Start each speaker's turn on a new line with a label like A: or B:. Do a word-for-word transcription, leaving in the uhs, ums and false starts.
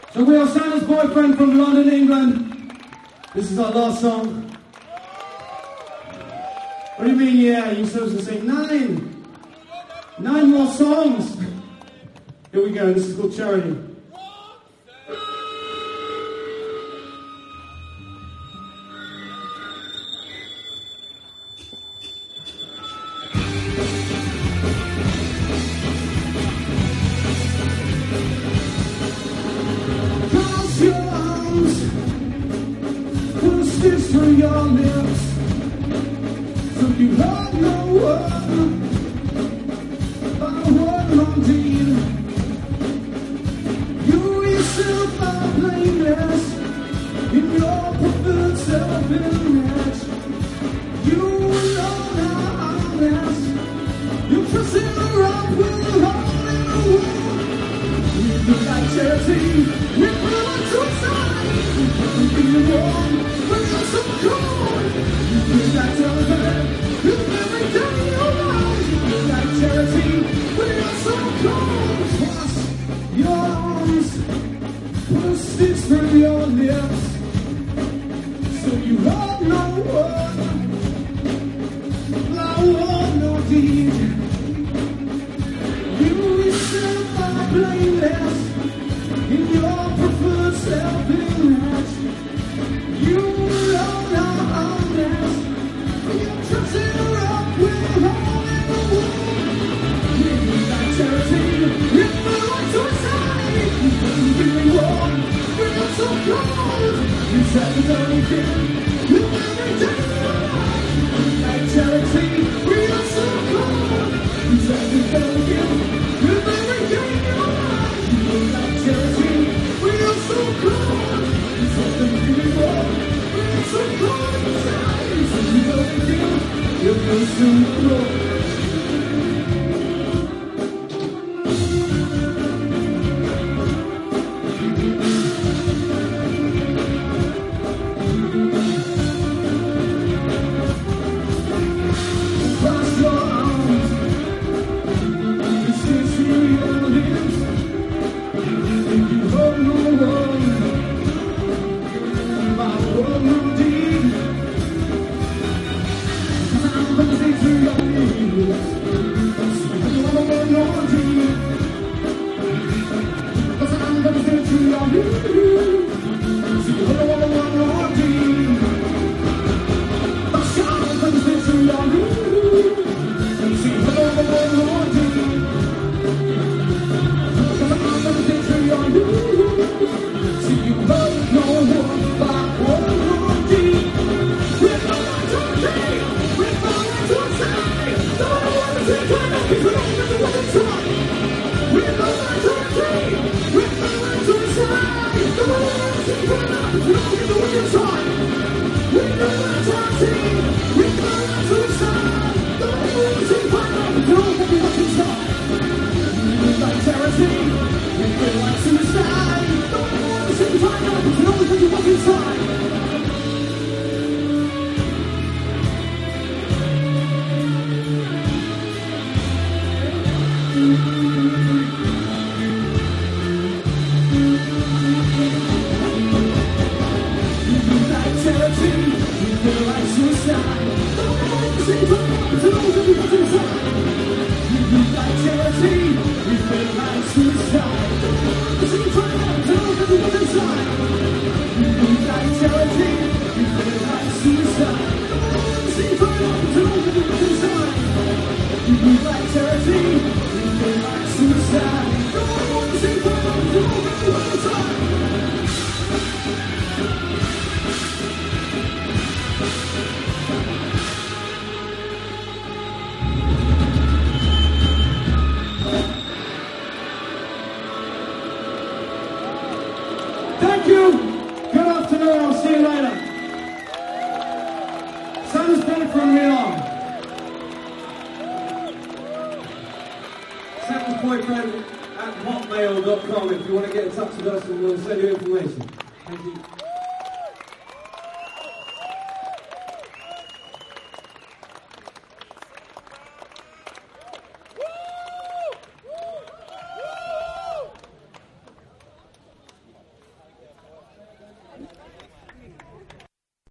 A: So we are Santa's boyfriend from London, England. This is our last song. What do you mean, yeah? You're supposed to sing nine. Nine more songs. Here we go. This is called Charity. Cross your arms, put a stitch through your lips, so you hurt no one by one wrong deed. You yourself are blameless in your preferred self-image. You alone are harmless. You trust in the rock with a hole in the wall. We look like charity, we feel like suicide. We can't be wrong, but you're so cold. You feel like television, you every day you're right. You feel like charity, but you're so cold. Cross your arms, put a stitch through your lips, so you hurt no one, no one, no deed. You yourself are blameless in your preferred self-image. You alone are harmless. You're trapped in a rock with a hole in the wall. We feel like charity, we feel like suicide. You couldn't do me wrong, we're not so cold. You said the only thing, you every day you're right. We feel like charity, we are so cold. You said the only thing, you every day you're right. You feel like charity, we are so cold. You said the only wrong, we are so cold inside. You said the only thing, you feel so cold. Cross your arms, you stitch through your lips, and you hold no one by one wrong deed. I'm gonna stay through your lips, so you don't want no deed. 'Cause I'm gonna stay through your lips, so you don't want no deed. I'm gonna stay through your lips. See, I don't want no deed. 'Cause I'm gonna stay through your lips. See, you hurt no one by one wrong deed. We're not like to say, we're not like to say. Don't want to say, turn up, if you don't get the one inside. We're not like to say, we're not like to say. Don't want to say, turn up, if you don't get the one inside. We're not like to say, we're not like to say. Don't want to say, turn up, if you don't get the one inside. We feel like charity, we feel like suicide. Don't want to say, turn up, if you don't get the one inside. We feel like charity, we feel like suicide. Don't want to say, turn up, if you don't get the one inside. We feel like charity, we feel like suicide. Don't want to say, turn up, if you don't get the one inside. We feel like charity, we feel like suicide. Don't want to say, turn up, if you don't get the one inside. We feel like charity, we feel like suicide. Don't want to say, turn up, if you don't get the one inside. Thank you. Good afternoon. I'll see you later. Santa's boyfriend, we are. Santa's boyfriend at hotmail dot com if you want to get in touch with us and we'll send you information. Thank you.